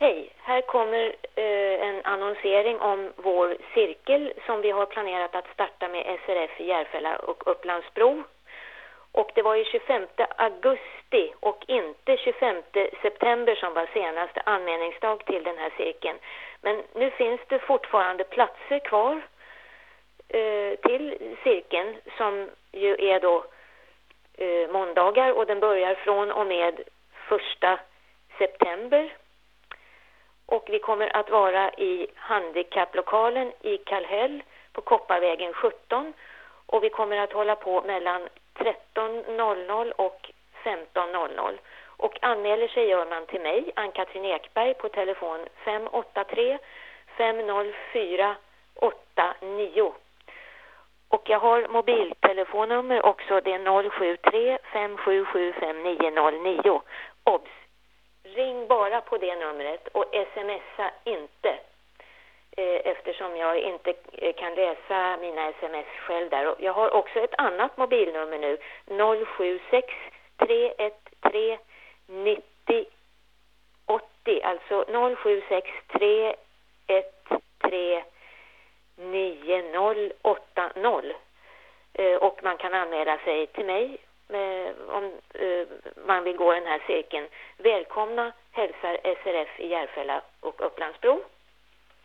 Hej, här kommer en annonsering om vår cirkel som vi har planerat att starta med SRF i Järfälla och Upplandsbro. Och det var ju 25 augusti och inte 25 september som var senaste anmälningsdag till den här cirkeln. Men nu finns det fortfarande platser kvar till cirkeln som ju är då måndagar och den börjar från och med 1 september. Och vi kommer att vara i handikapplokalen i Kallhäll på Kopparvägen 17. Och vi kommer att hålla på mellan 13.00 och 15.00. Och anmäler sig gör man till mig, Ann-Katrin Ekberg, på telefon 583-504-89. Och jag har mobiltelefonnummer också, det är 073-577-5909. Obs! Ring bara på det numret och smsa inte. Eftersom jag inte kan läsa mina sms själv där. Och jag har också ett annat mobilnummer nu. 076-313-9080. Alltså 076-313-9080. Och man kan anmäla sig till mig om man vill gå den här cirkeln. Välkomna hälsar SRF i Järfälla och Upplandsbro.